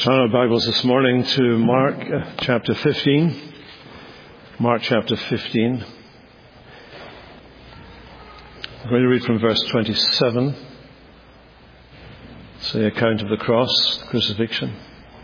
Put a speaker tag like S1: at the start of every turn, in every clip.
S1: Turn our Bibles this morning to Mark chapter 15. Mark chapter 15. I'm going to read from verse 27. It's the account of the cross, the crucifixion.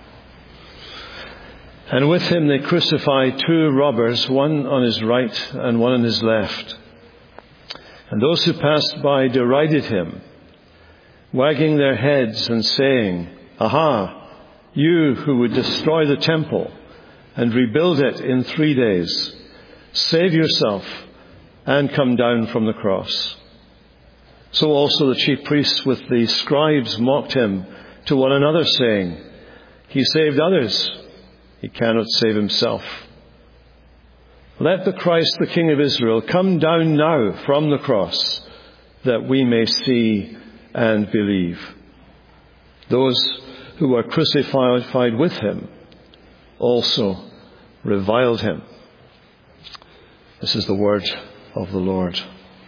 S1: And with him they crucified two robbers, one on his right and one on his left. And those who passed by derided him, wagging their heads and saying, "Aha! You who would destroy the temple and rebuild it in 3 days, save yourself and come down from the cross." So also the chief priests with the scribes mocked him to one another, saying, "He saved others, he cannot save himself. Let the Christ, the King of Israel, come down now from the cross, that we may see and believe." Those who were crucified with him also reviled him. This is the word of the Lord.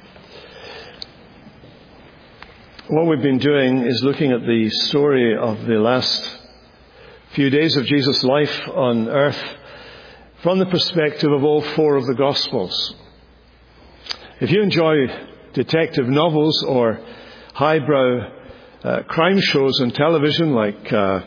S1: What we've been doing is looking at the story of the last few days of Jesus' life on earth from the perspective of all four of the Gospels. If you enjoy detective novels or highbrow crime shows on television like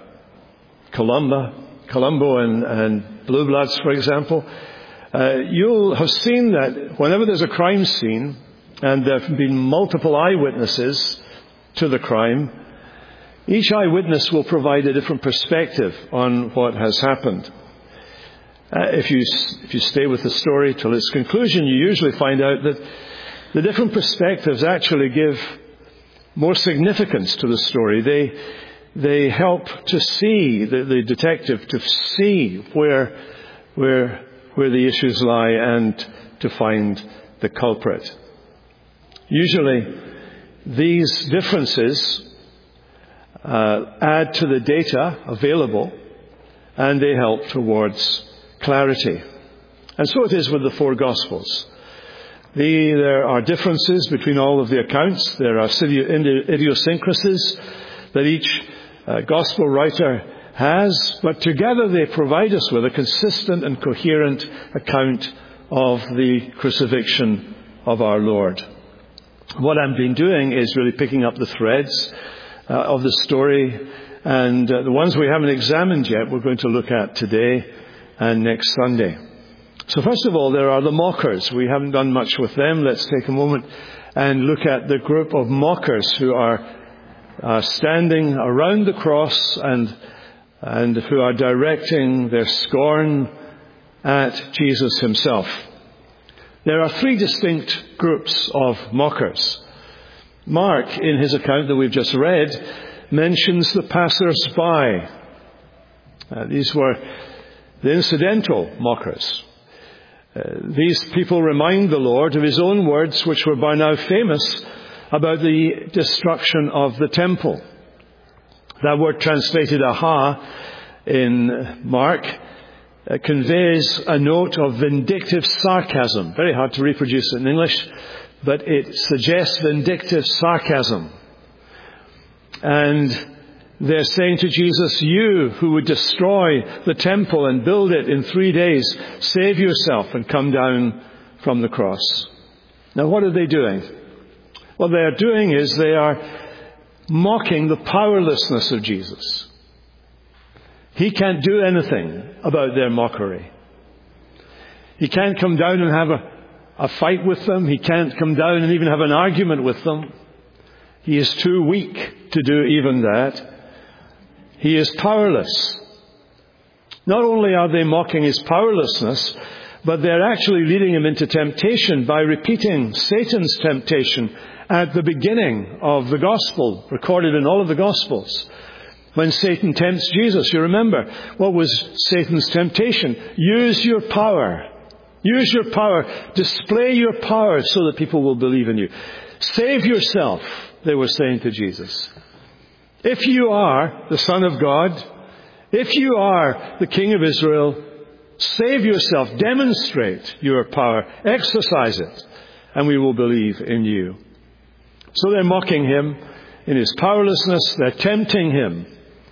S1: Columbo and Blue Bloods, for example, you'll have seen that whenever there's a crime scene and there have been multiple eyewitnesses to the crime, each eyewitness will provide a different perspective on what has happened. If you stay with the story till its conclusion, you usually find out that the different perspectives actually give more significance to the story. They help to see, the detective to see where the issues lie and to find the culprit. Usually these differences add to the data available and they help towards clarity. And so it is with the four Gospels. There are differences between all of the accounts. There are idiosyncrasies that each Gospel writer has, but together they provide us with a consistent and coherent account of the crucifixion of our Lord. What I've been doing is really picking up the threads of the story, and the ones we haven't examined yet we're going to look at today and next Sunday. So first of all, there are the mockers. We haven't done much with them. Let's take a moment and look at the group of mockers who are standing around the cross and who are directing their scorn at Jesus himself. There are three distinct groups of mockers. Mark, in his account that we've just read, mentions the passers-by. These were the incidental mockers. These people remind the Lord of his own words, which were by now famous, about the destruction of the temple. That word translated aha in Mark conveys a note of vindictive sarcasm. Very hard to reproduce it in English, but it suggests vindictive sarcasm. And they're saying to Jesus, "You who would destroy the temple and build it in 3 days, save yourself and come down from the cross." Now what are they doing? What they are doing is they are mocking the powerlessness of Jesus. He can't do anything about their mockery. He can't come down and have a fight with them. He can't come down and even have an argument with them. He is too weak to do even that. He is powerless. Not only are they mocking his powerlessness, but they're actually leading him into temptation by repeating Satan's temptation at the beginning of the Gospel, recorded in all of the Gospels. When Satan tempts Jesus, you remember, what was Satan's temptation? Use your power. Use your power. Display your power so that people will believe in you. Save yourself, they were saying to Jesus. If you are the Son of God, if you are the King of Israel, save yourself, demonstrate your power, exercise it, and we will believe in you. So they're mocking him in his powerlessness. They're tempting him.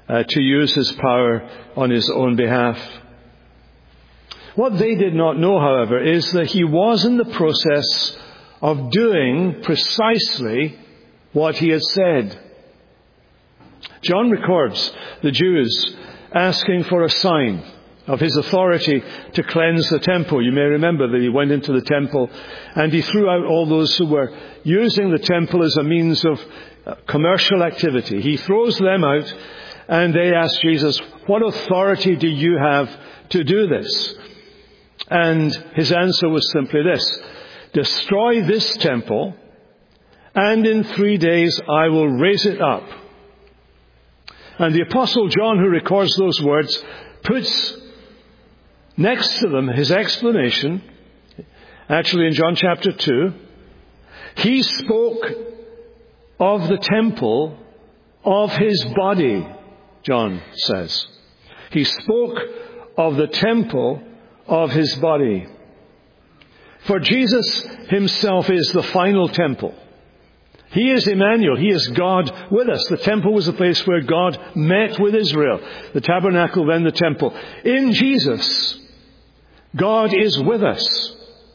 S1: to use his power on his own behalf. What they did not know, however, is that he was in the process of doing precisely what he had said. John records the Jews asking for a sign of his authority to cleanse the temple. You may remember that he went into the temple and he threw out all those who were using the temple as a means of commercial activity. He throws them out and they ask Jesus, "What authority do you have to do this?" And his answer was simply this: "Destroy this temple, and in 3 days I will raise it up." And the Apostle John, who records those words, puts next to them his explanation. Actually, in John chapter 2, he spoke of the temple of his body, John says. He spoke of the temple of his body. For Jesus himself is the final temple. He is Emmanuel. He is God with us. The temple was the place where God met with Israel. The tabernacle, then the temple. In Jesus, God is with us.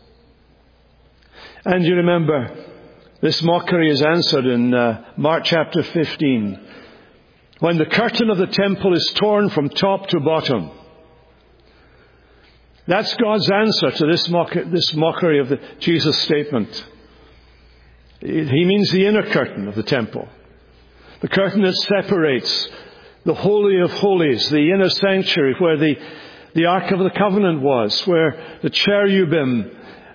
S1: And you remember, this mockery is answered in Mark chapter 15, when the curtain of the temple is torn from top to bottom. That's God's answer to this mockery of Jesus' statement. He means the inner curtain of the temple. The curtain that separates the Holy of Holies, the inner sanctuary where the Ark of the Covenant was, where the cherubim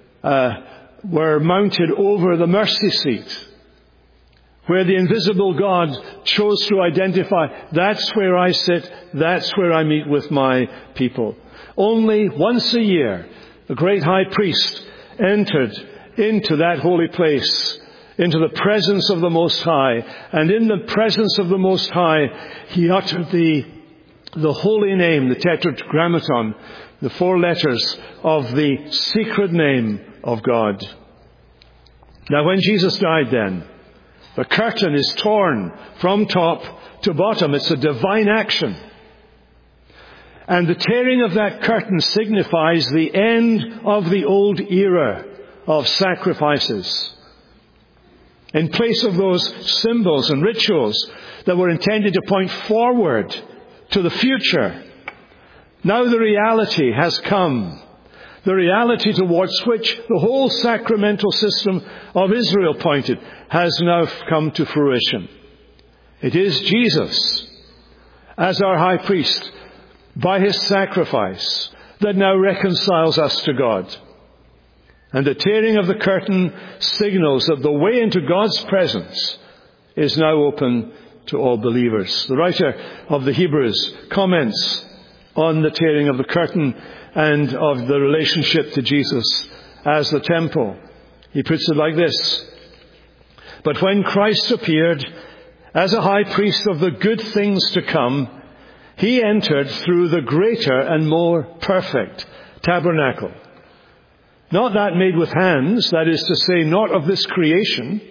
S1: were mounted over the mercy seat, where the invisible God chose to identify, that's where I sit, that's where I meet with my people. Only once a year, the great high priest entered into that holy place, into the presence of the Most High. And in the presence of the Most High, he uttered the holy name, the tetragrammaton, the 4 letters of the secret name of God. Now, when Jesus died then, the curtain is torn from top to bottom. It's a divine action. And the tearing of that curtain signifies the end of the old era of sacrifices. In place of those symbols and rituals that were intended to point forward to the future, now the reality has come. The reality towards which the whole sacramental system of Israel pointed has now come to fruition. It is Jesus, as our high priest, by his sacrifice, that now reconciles us to God. And the tearing of the curtain signals that the way into God's presence is now open to all believers. The writer of the Hebrews comments on the tearing of the curtain and of the relationship to Jesus as the temple. He puts it like this: "But when Christ appeared as a high priest of the good things to come, he entered through the greater and more perfect tabernacle. Not that made with hands, that is to say, not of this creation,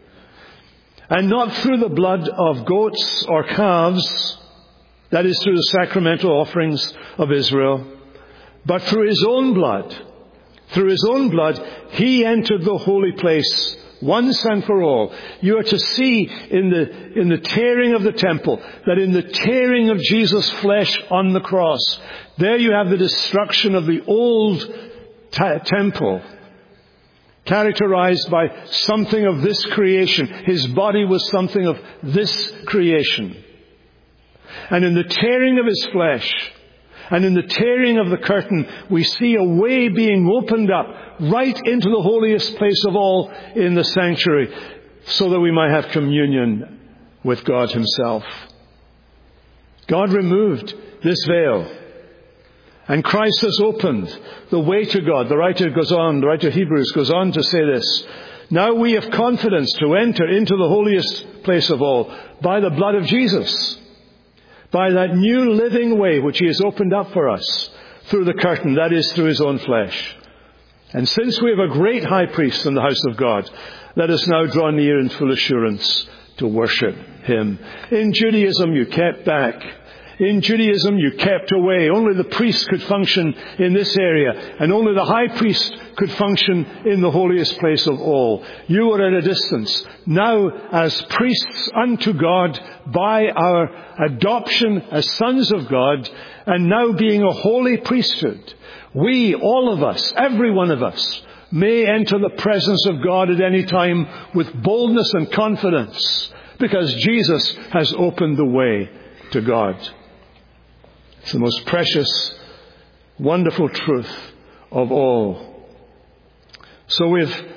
S1: and not through the blood of goats or calves, that is through the sacramental offerings of Israel, but through his own blood. Through his own blood, he entered the holy place once and for all." You are to see in the tearing of the temple, that in the tearing of Jesus' flesh on the cross, there you have the destruction of the old temple, characterized by something of this creation. His body was something of this creation. And in the tearing of his flesh, and in the tearing of the curtain, we see a way being opened up right into the holiest place of all in the sanctuary, so that we might have communion with God himself. God removed this veil, and Christ has opened the way to God. The writer of Hebrews goes on to say this: "Now we have confidence to enter into the holiest place of all by the blood of Jesus, by that new living way which he has opened up for us through the curtain, that is, through his own flesh. And since we have a great high priest in the house of God, let us now draw near in full assurance to worship him." In Judaism, you kept back In Judaism, you kept away. Only the priest could function in this area, and only the high priest could function in the holiest place of all. You were at a distance. Now, as priests unto God by our adoption as sons of God, and now being a holy priesthood, we, all of us, every one of us, may enter the presence of God at any time with boldness and confidence, because Jesus has opened the way to God. It's the most precious, wonderful truth of all. So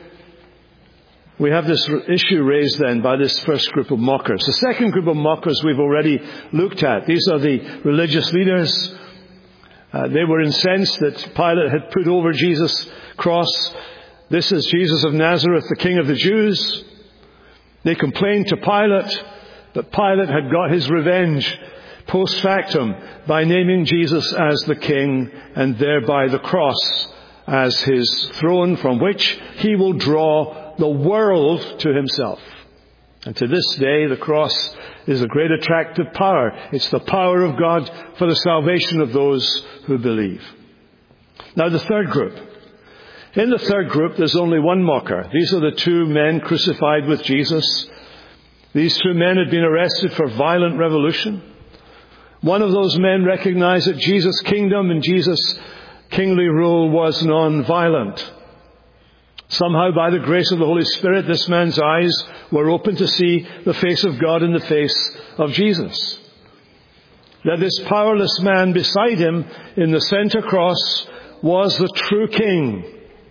S1: we have this issue raised then by this first group of mockers. The second group of mockers we've already looked at. These are the religious leaders. They were incensed that Pilate had put over Jesus' cross, "This is Jesus of Nazareth, the King of the Jews." They complained to Pilate, but Pilate had got his revenge post factum by naming Jesus as the King, and thereby the cross as his throne from which he will draw the world to himself. And to this day, the cross is a great attractive power. It's the power of God for the salvation of those who believe. Now, the third group. In the third group, there's only one mocker. These are the two men crucified with Jesus. These two men had been arrested for violent revolution. One of those men recognized that Jesus' kingdom and Jesus' kingly rule was non-violent. Somehow, by the grace of the Holy Spirit, this man's eyes were open to see the face of God in the face of Jesus. That this powerless man beside him in the center cross was the true King.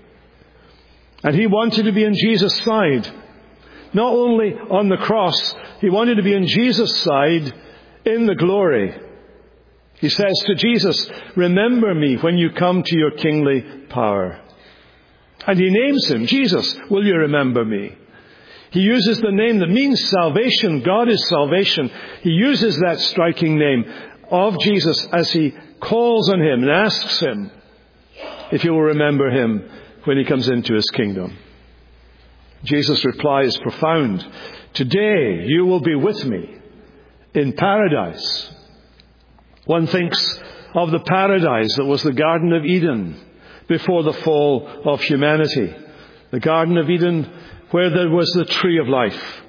S1: And he wanted to be on Jesus' side. Not only on the cross, he wanted to be on Jesus' side in the glory. He says to Jesus, "Remember me when you come to your kingly power." And he names him, "Jesus, will you remember me?" He uses the name that means salvation. God is salvation. He uses that striking name of Jesus as he calls on him and asks him if he will remember him when he comes into his kingdom. Jesus' reply is profound. "Today you will be with me in paradise." One thinks of the paradise that was the Garden of Eden before the fall of humanity. The Garden of Eden where there was the tree of life.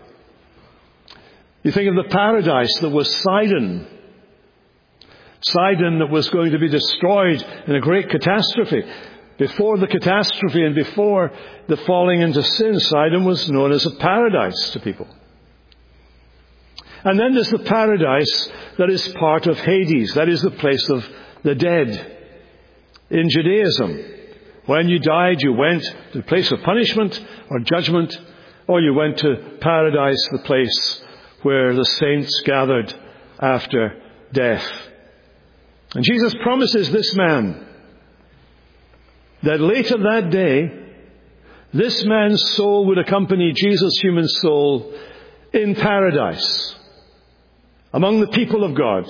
S1: You think of the paradise that was Sidon. Sidon that was going to be destroyed in a great catastrophe. Before the catastrophe and before the falling into sin, Sidon was known as a paradise to people. And then there's the paradise that is part of Hades. That is the place of the dead. In Judaism, when you died, you went to the place of punishment or judgment, or you went to paradise, the place where the saints gathered after death. And Jesus promises this man that later that day, this man's soul would accompany Jesus' human soul in paradise, among the people of God,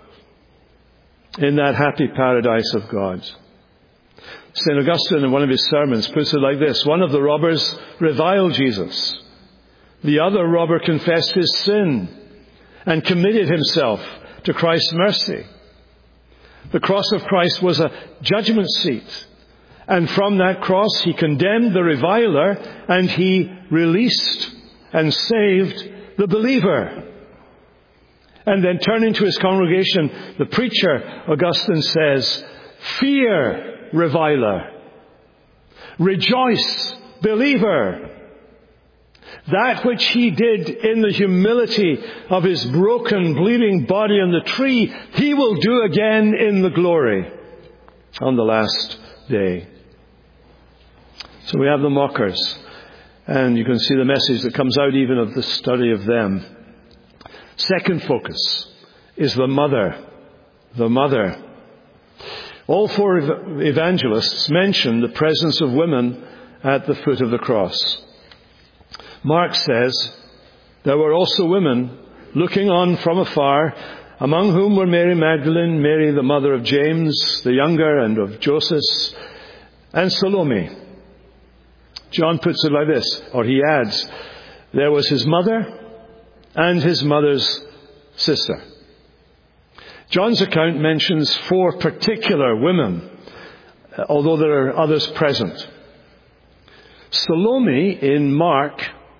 S1: in that happy paradise of God. St. Augustine, in one of his sermons, puts it like this: "One of the robbers reviled Jesus. The other robber confessed his sin and committed himself to Christ's mercy." The cross of Christ was a judgment seat. And from that cross, he condemned the reviler and he released and saved the believer. And then turning to his congregation, the preacher, Augustine says, "Fear, reviler. Rejoice, believer. That which he did in the humility of his broken, bleeding body on the tree, he will do again in the glory on the last day." So we have the mockers, and you can see the message that comes out even of the study of them. Second focus is the mother. The mother. All four evangelists mention the presence of women at the foot of the cross. Mark says, "There were also women looking on from afar, among whom were Mary Magdalene, Mary the mother of James the younger and of Joseph, and Salome." John puts it like this, or he adds, "There was his mother and his mother's sister." John's account mentions 4 particular women, although there are others present. Salome in Mark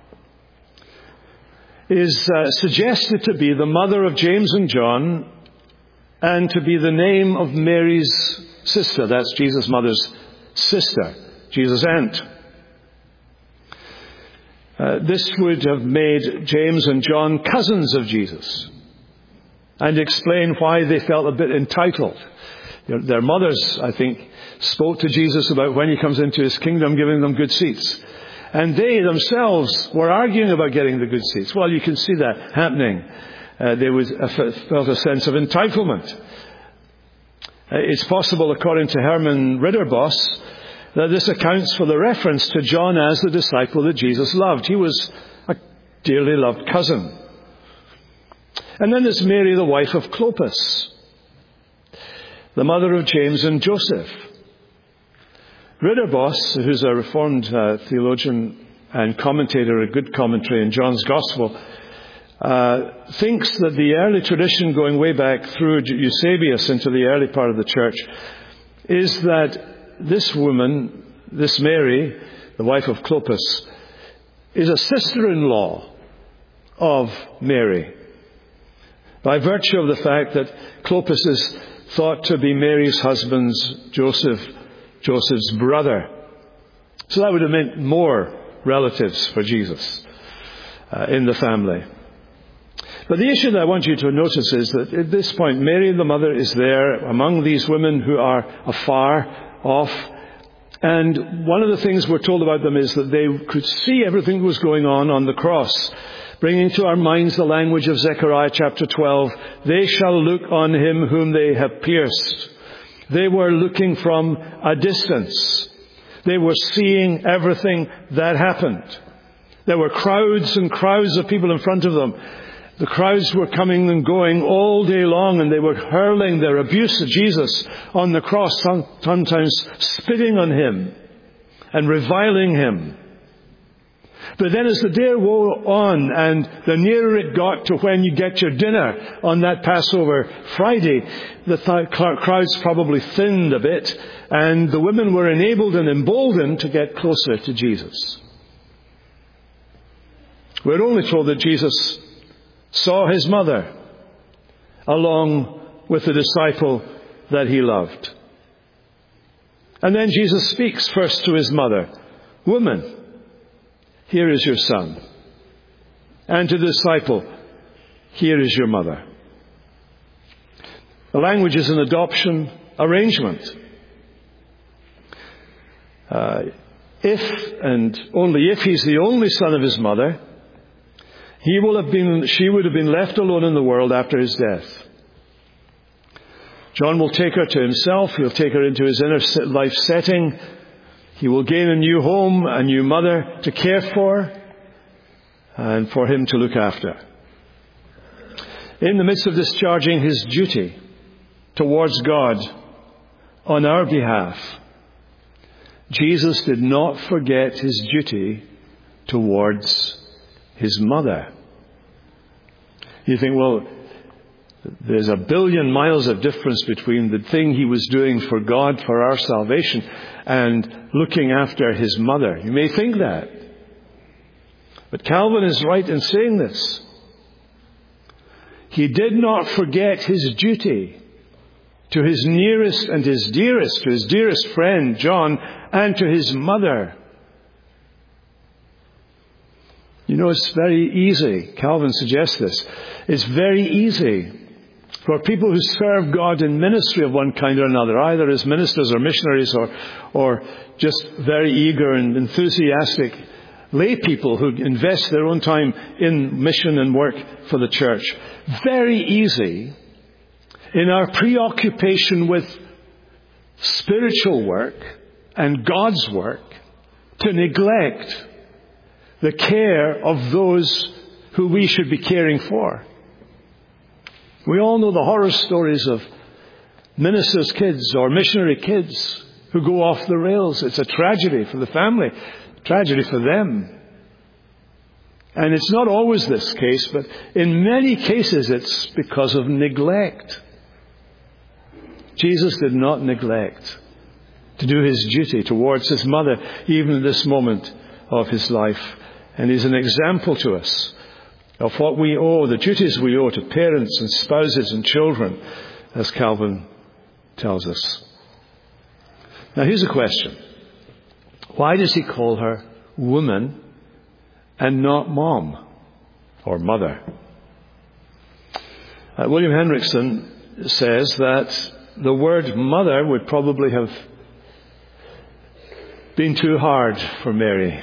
S1: is suggested to be the mother of James and John and to be the name of Mary's sister. That's Jesus' mother's sister, Jesus' aunt. This would have made James and John cousins of Jesus and explain why they felt a bit entitled. Their mothers, I think, spoke to Jesus about when he comes into his kingdom, giving them good seats. And they themselves were arguing about getting the good seats. Well, you can see that happening. They felt a sense of entitlement. It's possible, according to Herman Ridderbos, that this accounts for the reference to John as the disciple that Jesus loved. He was a dearly loved cousin. And then there's Mary, the wife of Clopas, the mother of James and Joseph. Ridderbos, who's a Reformed theologian and commentator, a good commentary in John's Gospel, thinks that the early tradition going way back through Eusebius into the early part of the church is that this woman, this Mary, the wife of Clopas, is a sister-in-law of Mary, by virtue of the fact that Clopas is thought to be Mary's husband's Joseph's brother. So that would have meant more relatives for Jesus in the family. But the issue that I want you to notice is that at this point, Mary the mother is there among these women who are afar off. And one of the things we're told about them is that they could see everything that was going on the cross, bringing to our minds the language of Zechariah chapter 12. They shall look on him whom they have pierced. They were looking from a distance. They were seeing everything that happened. There were crowds and crowds of people in front of them. The crowds were coming and going all day long, and they were hurling their abuse at Jesus on the cross, sometimes spitting on him and reviling him. But then as the day wore on, and the nearer it got to when you get your dinner on that Passover Friday, the crowds probably thinned a bit, and the women were enabled and emboldened to get closer to Jesus. We're only told that Jesus saw his mother along with the disciple that he loved. And then Jesus speaks first to his mother, "Woman, here is your son." And to the disciple, "Here is your mother." The language is an adoption arrangement. If and only if he's the only son of his mother, she would have been left alone in the world after his death. John will take her to himself. He'll take her into his inner life setting. He will gain a new home, a new mother to care for, and for him to look after. In the midst of discharging his duty towards God on our behalf, Jesus did not forget his duty towards his mother. You think, well, there's a billion miles of difference between the thing he was doing for God, for our salvation, and looking after his mother. You may think that. But Calvin is right in saying this. He did not forget his duty to his nearest and his dearest, to his dearest friend, John, and to his mother. You know, it's very easy. Calvin suggests this. It's very easy for people who serve God in ministry of one kind or another, either as ministers or missionaries or just very eager and enthusiastic lay people who invest their own time in mission and work for the church. Very easy in our preoccupation with spiritual work and God's work to neglect the care of those who we should be caring for. We all know the horror stories of ministers' kids or missionary kids who go off the rails. It's a tragedy for the family, tragedy for them. And it's not always this case, but in many cases it's because of neglect Jesus did not neglect to do his duty towards his mother, even at this moment of his life. And he's an example to us of what we owe, the duties we owe to parents and spouses and children, as Calvin tells us. Now here's a question. Why does he call her woman and not mom or mother? William Henriksen says that the word mother would probably have been too hard for Mary.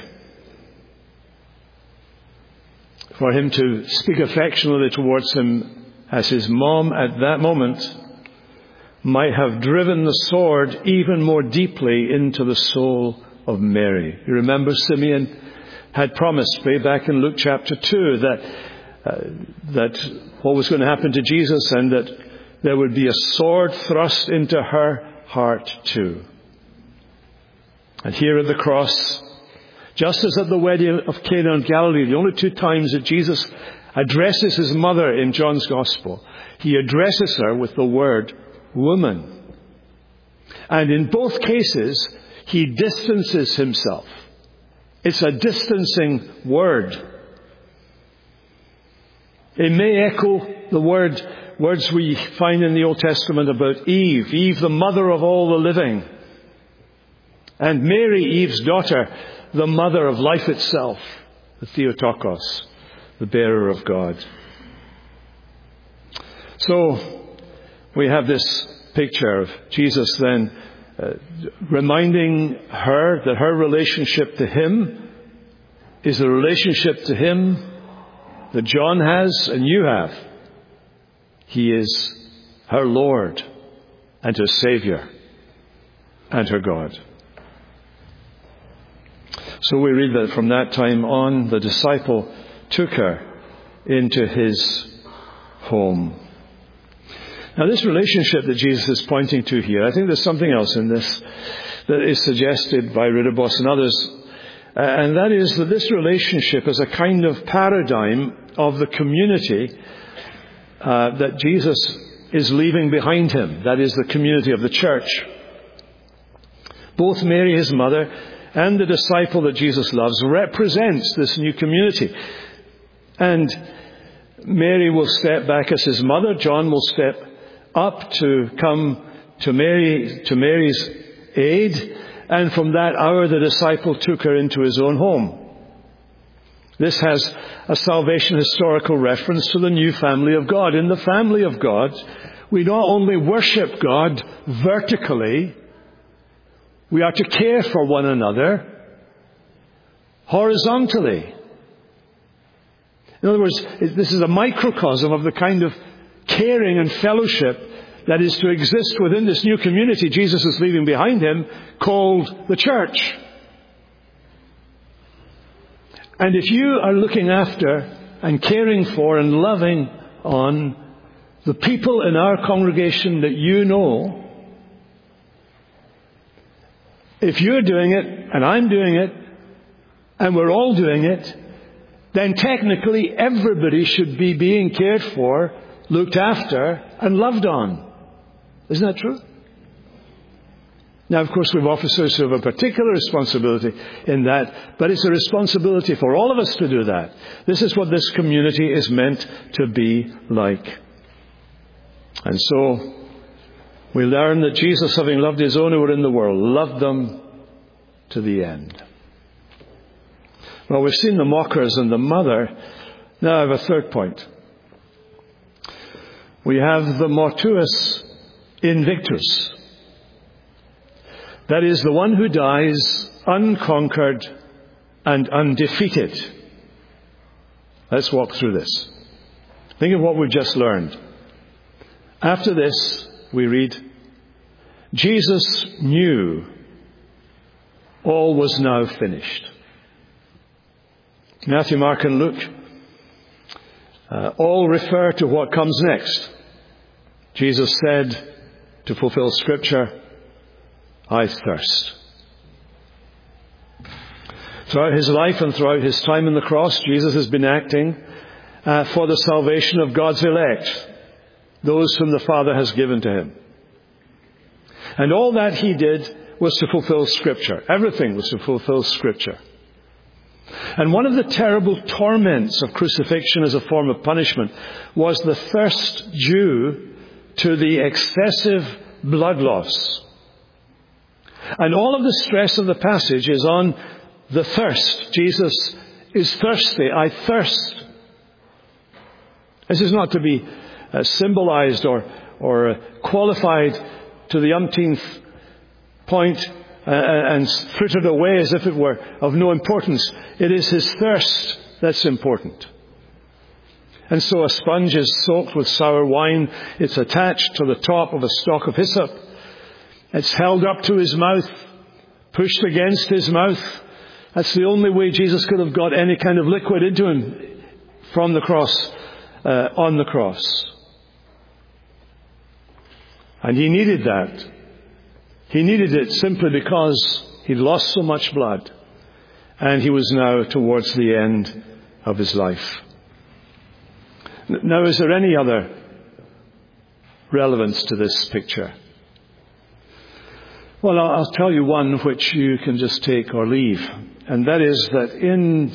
S1: For him to speak affectionately towards him as his mom at that moment might have driven the sword even more deeply into the soul of Mary. You remember Simeon had promised way back in Luke chapter 2 that what was going to happen to Jesus, and that there would be a sword thrust into her heart too. And here at the cross, just as at the wedding of Cana in Galilee, the only two times that Jesus addresses his mother in John's Gospel, he addresses her with the word woman. And in both cases, he distances himself. It's a distancing word. It may echo the words we find in the Old Testament about Eve. Eve, the mother of all the living. And Mary, Eve's daughter, the mother of life itself, the Theotokos, the bearer of God. So we have this picture of Jesus then reminding her that her relationship to him is the relationship to him that John has and you have. He is her Lord and her Savior and her God. So we read that from that time on, the disciple took her into his home. Now, this relationship that Jesus is pointing to here, I think there's something else in this that is suggested by Ridderbos and others, and that is that this relationship is a kind of paradigm of the community that Jesus is leaving behind him. That is the community of the church. Both Mary, his mother, and the disciple that Jesus loves represents this new community. And Mary will step back as his mother. John will step up to come to Mary's aid. And from that hour, the disciple took her into his own home. This has a salvation historical reference to the new family of God. In the family of God, we not only worship God vertically, we are to care for one another horizontally. In other words, this is a microcosm of the kind of caring and fellowship that is to exist within this new community Jesus is leaving behind him, called the church. And if you are looking after and caring for and loving on the people in our congregation that you know, if you're doing it, and I'm doing it, and we're all doing it, then technically everybody should be being cared for, looked after, and loved on. Isn't that true? Now, of course, we have officers who have a particular responsibility in that, but it's a responsibility for all of us to do that. This is what this community is meant to be like. And so we learn that Jesus, having loved his own who were in the world, loved them to the end. Well, we've seen the mockers and the mother. Now I have a third point. We have the mortuus invictus. That is, the one who dies unconquered and undefeated. Let's walk through this. Think of what we've just learned. After this, we read, Jesus knew all was now finished. Matthew, Mark, and Luke all refer to what comes next. Jesus said, to fulfill Scripture, I thirst. Throughout his life and throughout his time on the cross, Jesus has been acting for the salvation of God's elect, those whom the Father has given to him. And all that he did was to fulfill Scripture. Everything was to fulfill Scripture. And one of the terrible torments of crucifixion as a form of punishment was the thirst due to the excessive blood loss. And all of the stress of the passage is on the thirst. Jesus is thirsty. I thirst. This is not to be symbolized or qualified to the umpteenth point and frittered away as if it were of no importance. It is his thirst that's important. And so a sponge is soaked with sour wine. It's attached to the top of a stalk of hyssop. It's held up to his mouth, pushed against his mouth. That's the only way Jesus could have got any kind of liquid into him from the cross, on the cross. And he needed that. He needed it simply because he'd lost so much blood. And he was now towards the end of his life. Now, is there any other relevance to this picture? Well, I'll tell you one which you can just take or leave. And that is that in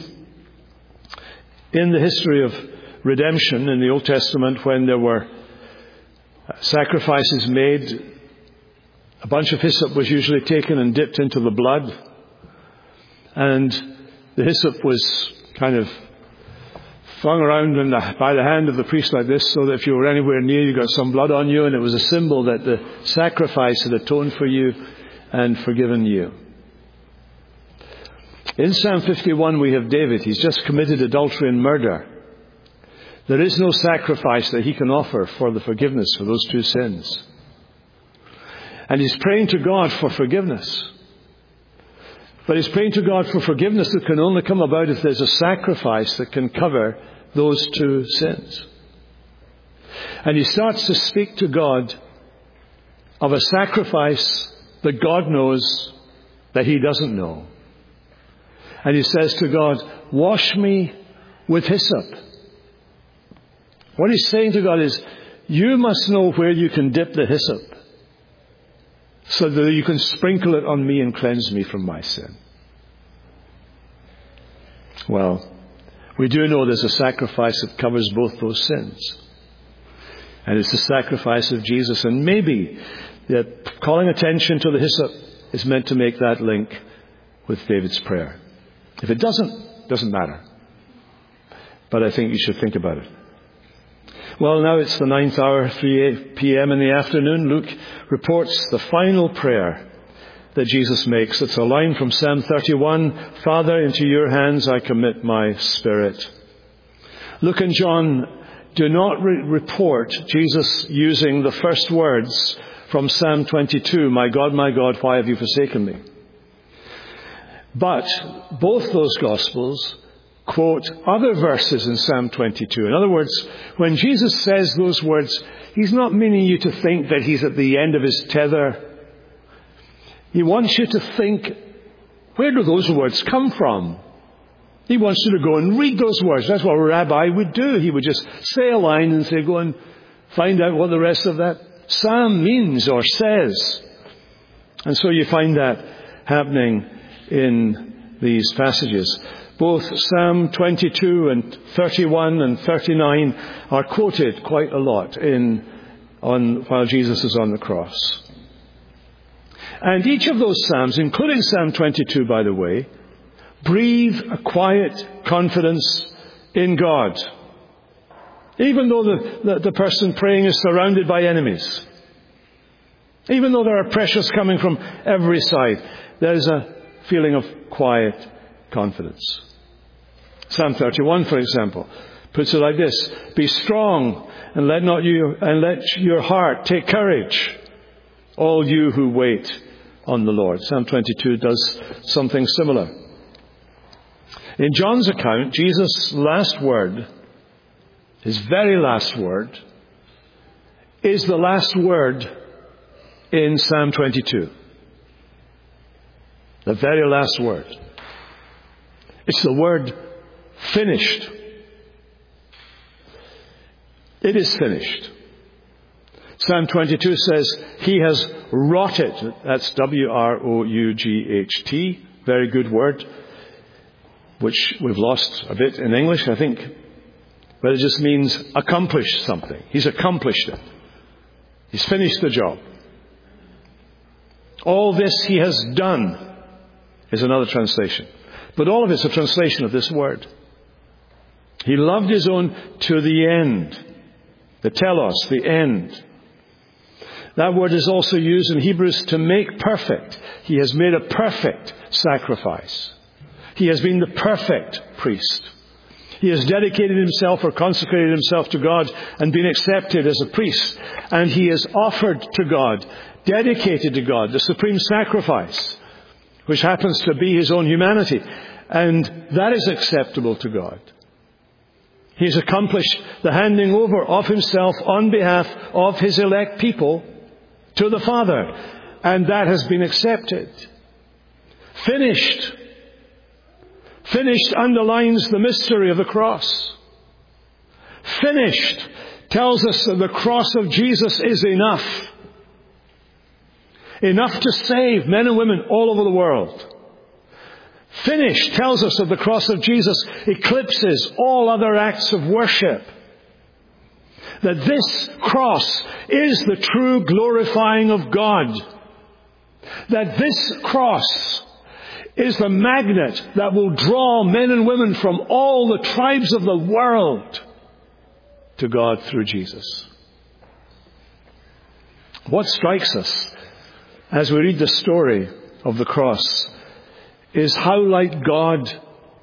S1: the history of redemption in the Old Testament, when there were sacrifices made, a bunch of hyssop was usually taken and dipped into the blood. And the hyssop was kind of flung around by the hand of the priest like this, so that if you were anywhere near, you got some blood on you, and it was a symbol that the sacrifice had atoned for you and forgiven you. In Psalm 51 we have David. He's just committed adultery and murder. There is no sacrifice that he can offer for the forgiveness for those two sins. And he's praying to God for forgiveness. But he's praying to God for forgiveness that can only come about if there's a sacrifice that can cover those two sins. And he starts to speak to God of a sacrifice that God knows that he doesn't know. And he says to God, wash me with hyssop. What he's saying to God is, you must know where you can dip the hyssop so that you can sprinkle it on me and cleanse me from my sin. Well, we do know there's a sacrifice that covers both those sins. And it's the sacrifice of Jesus. And maybe that calling attention to the hyssop is meant to make that link with David's prayer. If it doesn't matter. But I think you should think about it. Well, now it's the 9th hour, 3 p.m. in the afternoon. Luke reports the final prayer that Jesus makes. It's a line from Psalm 31. Father, into your hands I commit my spirit. Luke and John do not report Jesus using the first words from Psalm 22, my God, why have you forsaken me? But both those Gospels quote other verses in Psalm 22. In other words, when Jesus says those words, he's not meaning you to think that he's at the end of his tether. He wants you to think, where do those words come from? He wants you to go and read those words. That's what a rabbi would do. He would just say a line and say, go and find out what the rest of that psalm means or says. And so you find that happening in these passages. Both Psalm 22 and 31 and 39 are quoted quite a lot while Jesus is on the cross. And each of those psalms, including Psalm 22, by the way, breathe a quiet confidence in God. Even though the person praying is surrounded by enemies. Even though there are pressures coming from every side, there's a feeling of quiet confidence. Psalm 31, for example, puts it like this: be strong and let your heart take courage, all you who wait on the Lord. Psalm 22 does something similar. In John's account, Jesus' last word, his very last word, is the last word in Psalm 22. The very last word. It's the word finished. It is finished. Psalm 22 says, He has wrought it. That's W-R-O-U-G-H-T. Very good word, which we've lost a bit in English, I think. But it just means accomplish something. He's accomplished it. He's finished the job. All this He has done is another translation. But all of it's a translation of this word. He loved His own to the end. The telos, the end. That word is also used in Hebrews to make perfect. He has made a perfect sacrifice. He has been the perfect priest. He has dedicated Himself or consecrated Himself to God and been accepted as a priest. And He is offered to God, dedicated to God, the supreme sacrifice, which happens to be His own humanity. And that is acceptable to God. He has accomplished the handing over of Himself on behalf of His elect people to the Father. And that has been accepted. Finished. Finished underlines the mystery of the cross. Finished tells us that the cross of Jesus is enough. Enough to save men and women all over the world. Finished tells us that the cross of Jesus eclipses all other acts of worship. That this cross is the true glorifying of God. That this cross is the magnet that will draw men and women from all the tribes of the world to God through Jesus. What strikes us as we read the story of the cross is how like God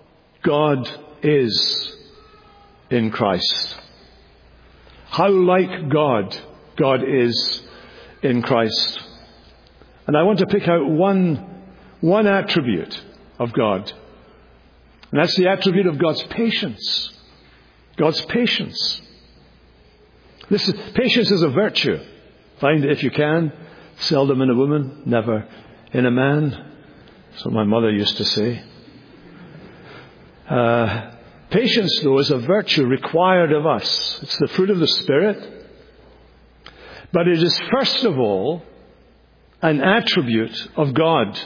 S1: is in Christ. How like God is in Christ. And I want to pick out one attribute of God. And that's the attribute of God's patience. God's patience. Patience is a virtue. Find it if you can. Seldom in a woman, never in a man. That's what my mother used to say. Patience, though, is a virtue required of us. It's the fruit of the Spirit. But it is first of all an attribute of God.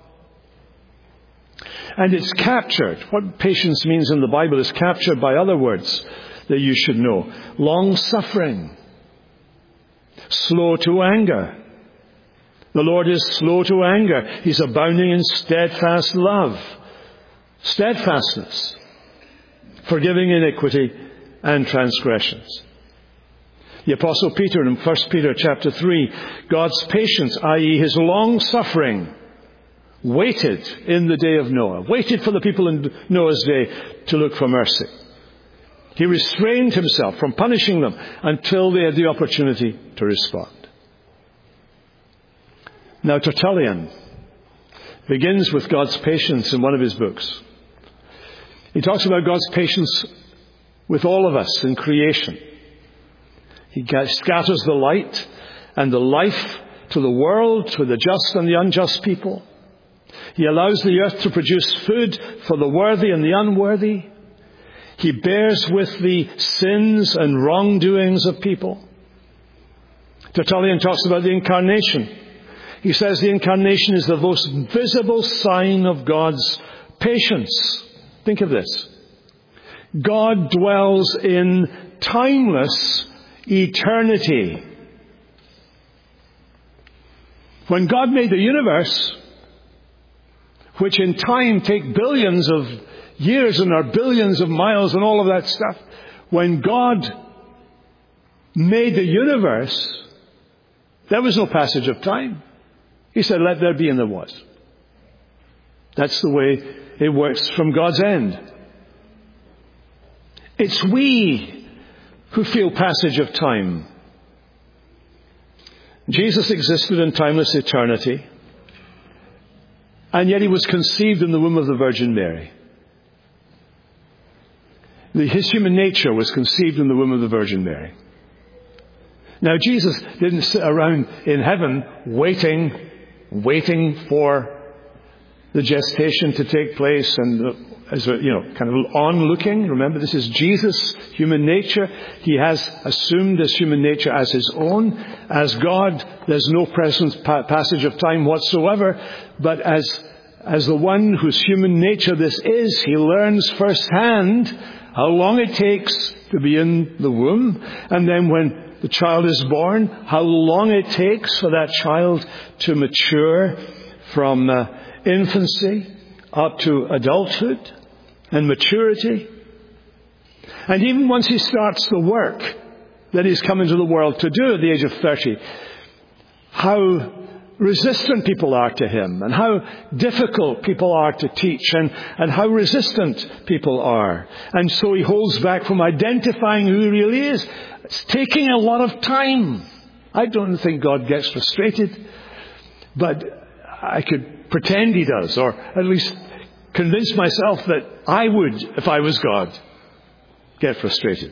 S1: And it's captured. What patience means in the Bible is captured by other words that you should know. Long-suffering. Slow to anger. The Lord is slow to anger. He's abounding in steadfast love. Steadfastness. Forgiving iniquity and transgressions. The Apostle Peter in 1 Peter chapter 3, God's patience, i.e. His long-suffering, waited in the day of Noah. Waited for the people in Noah's day to look for mercy. He restrained Himself from punishing them until they had the opportunity to respond. Now, Tertullian begins with God's patience in one of his books. He talks about God's patience with all of us in creation. He scatters the light and the life to the world, to the just and the unjust people. He allows the earth to produce food for the worthy and the unworthy. He bears with the sins and wrongdoings of people. Tertullian talks about the incarnation. He says the incarnation is the most visible sign of God's patience. Think of this. God dwells in timeless eternity. When God made the universe, which in time take billions of years and are billions of miles and all of that stuff, when God made the universe, there was no passage of time. He said, let there be, and there was. That's the way it works from God's end. It's we who feel passage of time. Jesus existed in timeless eternity, and yet He was conceived in the womb of the Virgin Mary. His human nature was conceived in the womb of the Virgin Mary. Now, Jesus didn't sit around in heaven waiting for the gestation to take place and kind of onlooking. Remember, this is Jesus, human nature. He has assumed this human nature as his own. As God, there's no passage of time whatsoever. But as the one whose human nature this is, he learns firsthand how long it takes to be in the womb. And then when the child is born, how long it takes for that child to mature from infancy up to adulthood and maturity. And even once he starts the work that he's come into the world to do at the age of 30, how resistant people are to him, and how difficult people are to teach, and how resistant people are. And so he holds back from identifying who he really is. It's taking a lot of time. I don't think God gets frustrated, but I could pretend he does, or at least convince myself that I would, if I was God, get frustrated.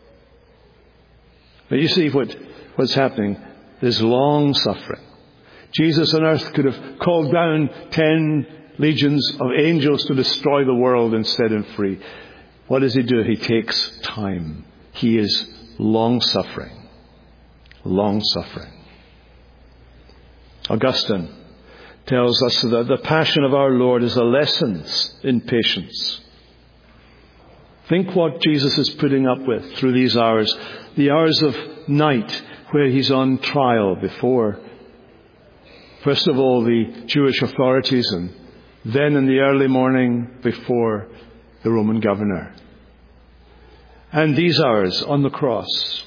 S1: But you see what's happening. There's long suffering. Jesus on earth could have called down 10 legions of angels to destroy the world and set him free. What does he do? He takes time. He is long suffering. Long suffering. Augustine tells us that the passion of our Lord is a lesson in patience. Think what Jesus is putting up with through these hours. The hours of night where he's on trial before, first of all, the Jewish authorities, and then in the early morning before the Roman governor. And these hours on the cross.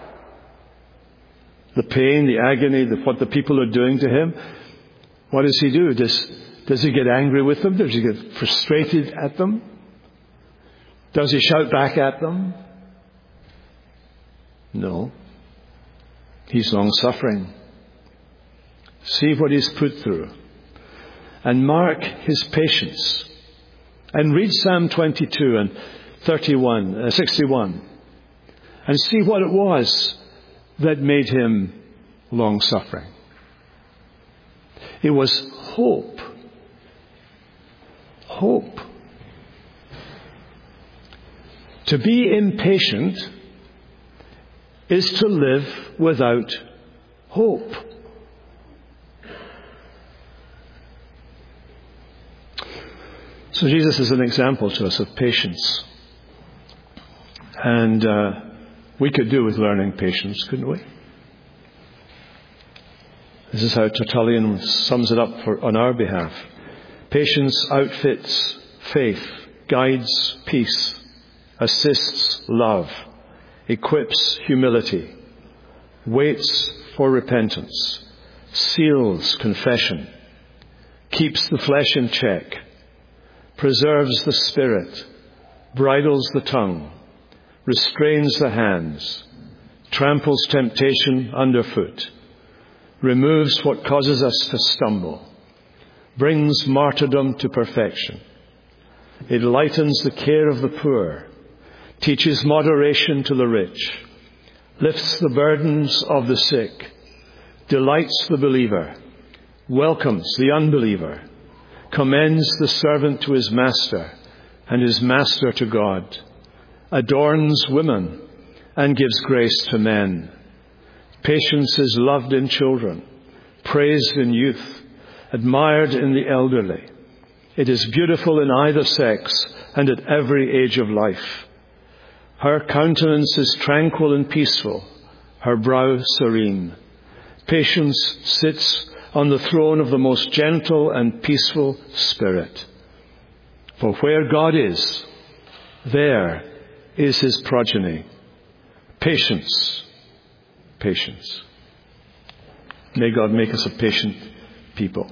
S1: The pain, the agony, what the people are doing to him. What does he do? Does he get angry with them? Does he get frustrated at them? Does he shout back at them? No. He's long suffering. See what he's put through. And mark his patience. And read Psalm 22 and 61. And see what it was that made him long suffering. It was hope. Hope. To be impatient is to live without hope. So Jesus is an example to us of patience. And we could do with learning patience, couldn't we? This is how Tertullian sums it up on our behalf. Patience outfits faith, guides peace, assists love, equips humility, waits for repentance, seals confession, keeps the flesh in check, preserves the spirit, bridles the tongue, restrains the hands, tramples temptation underfoot, removes what causes us to stumble, brings martyrdom to perfection. It lightens the care of the poor, teaches moderation to the rich, lifts the burdens of the sick, delights the believer, welcomes the unbeliever, commends the servant to his master and his master to God, adorns women and gives grace to men. Patience is loved in children, praised in youth, admired in the elderly. It is beautiful in either sex and at every age of life. Her countenance is tranquil and peaceful, her brow serene. Patience sits on the throne of the most gentle and peaceful spirit. For where God is, there is his progeny. Patience. Patience. May God make us a patient people.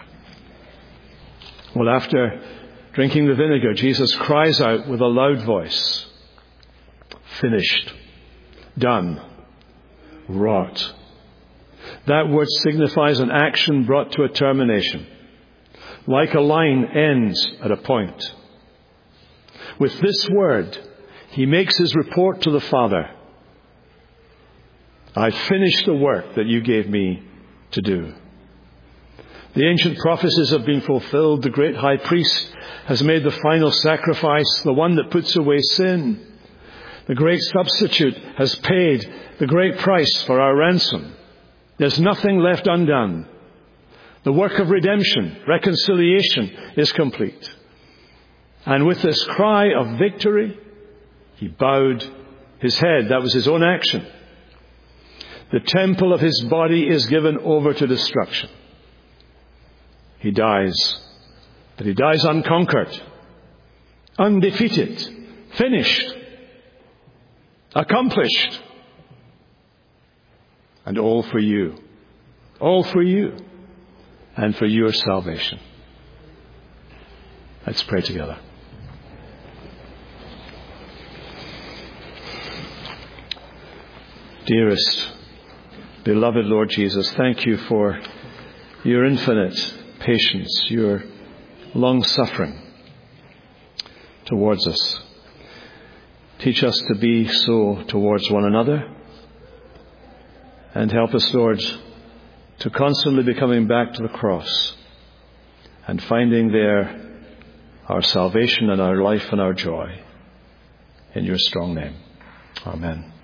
S1: Well, after drinking the vinegar, Jesus cries out with a loud voice, finished, done, wrought. That word signifies an action brought to a termination. Like a line ends at a point. With this word, he makes his report to the Father. I finished the work that you gave me to do. The ancient prophecies have been fulfilled. The great high priest has made the final sacrifice, the one that puts away sin. The great substitute has paid the great price for our ransom. There's nothing left undone. The work of redemption, reconciliation, is complete. And with this cry of victory, he bowed his head. That was his own action. The temple of his body is given over to destruction. He dies, but he dies unconquered, undefeated, finished, accomplished. And all for you, and for your salvation. Let's pray together. Dearest, beloved Lord Jesus, thank you for your infinite patience, your long-suffering towards us. Teach us to be so towards one another, and help us, Lord, to constantly be coming back to the cross and finding there our salvation and our life and our joy. In your strong name. Amen.